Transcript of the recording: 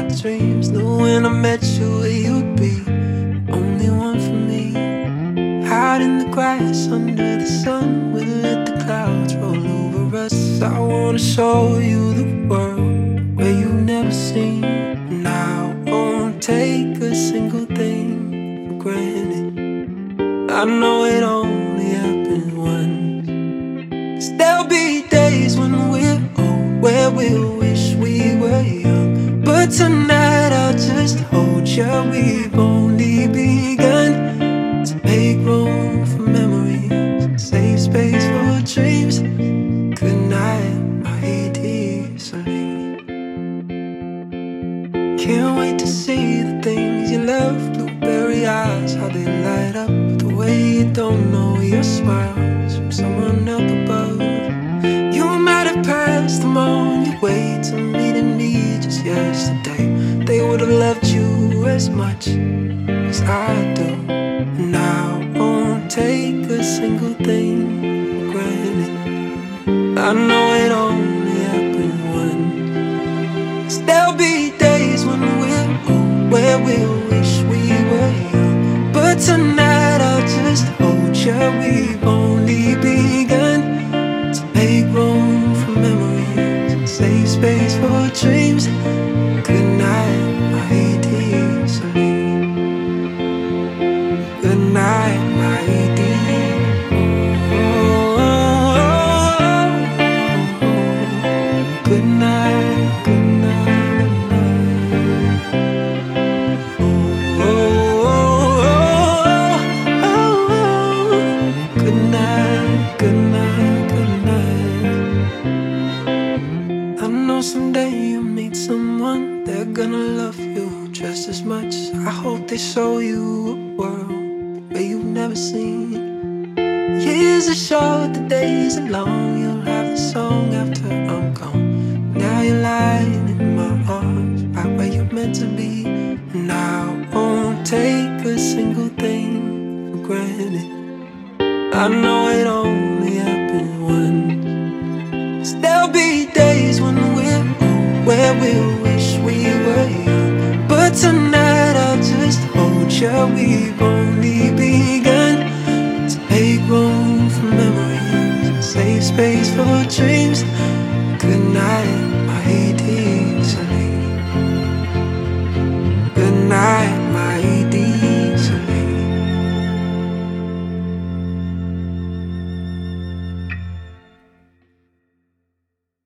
dreams. Knew when I met you you'd be the only one for me. Out in the grass under the sun, we'll let the clouds roll over us. I wanna show you the world where you've never seen. And I won't take a single thing for granted. I know it only happened once. 'Cause there'll be days when we're old, where we'll wish we were young. But tonight I'll just hold you. We've only begun to make room for memories, save space for dreams. Good night, my dear Celine. Can't wait to see the things you love. Blueberry eyes, how they light up. The way you don't know your smiles from someone up above. You might have passed them on your way to meeting me just yesterday. They would have loved you as much as I do. And I won't take a single thing for granted. I know it only happened once. 'Cause there'll be days when we're old, where we'll wish we were young. But tonight I'll just hold you. We've only begun to make room for memories, save space for dreams. Good night, my dear Celine. Good night, my dear. Good night, good night, good night. Good night, good night. I know someday you'll meet someone, they're gonna love you just as much. I hope they show you a world where you've never seen. Years are short, the days are long. You'll have the song after I'm gone. Now you're lying in my arms, right where you're meant to be. And I won't take a single thing for granted. I know it only happened once. 'Cause there'll be days when we're old, where we'll wish we were young. But tonight I'll just hold you. We've only begun to make room for memories, save space for dreams. Good night.